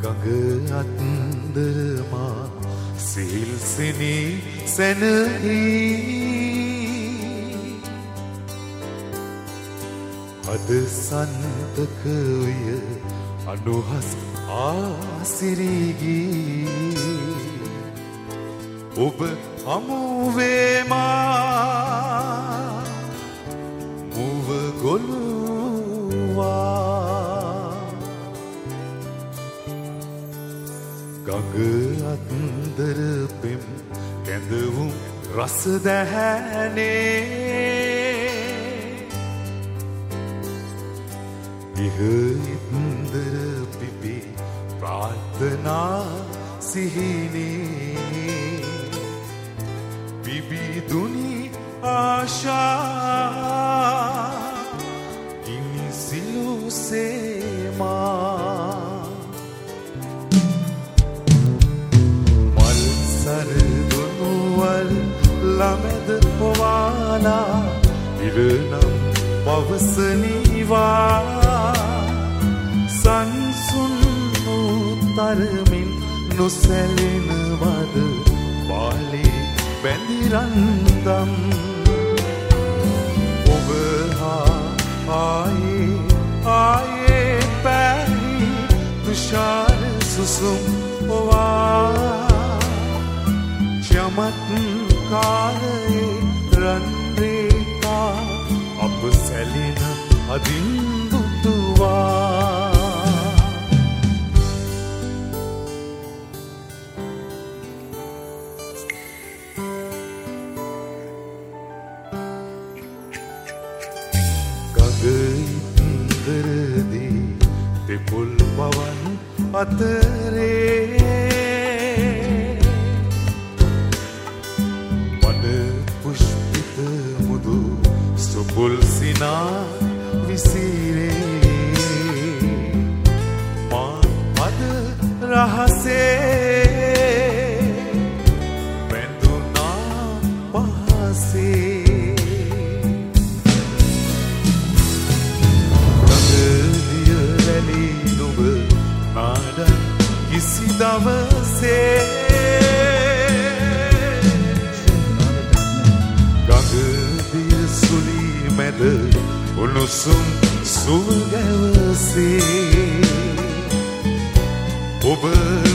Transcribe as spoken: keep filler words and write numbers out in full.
ගඟ අත්දරමා සිහිල් සිනී සැනහි අද සන්තකය අනුහස් ආසිරිගී ඔබ හමුවේමා මුව ගොළුවා ගඟ අත්දර පෙම් කැඳවුම් රස දැහැනේ ඉහ ඉන්දර පිපි ප්‍රාර්ථනා සිහිනේ පිබිදුනි ආශා ඉනිසිලු සේමා මල් සරදුනුවල් ළමැද පොවාලා ඉරනම් පවසනීවා සංසුන් තරමින් නොසැලෙනවද බාලේ බැඳිරන්දම් ඔබ හා ආයේ ආයේ පැහි තුෂාර සුසුම් ඔවා චමත්කාරයේ රන්රේකා අප සැලෙන අදින් දුටුවා ඉන්දරදී දෙපොල් පවන් අතරේ වන පුෂ්පිත මුදු සුපුල් සිනා විසිරේ මා පද රහසේ බැඳුනා පහසේ කිසි දවසේ ගඟදිය සුලී මැද උණුසුම් සුව ගැවසේ ඔබ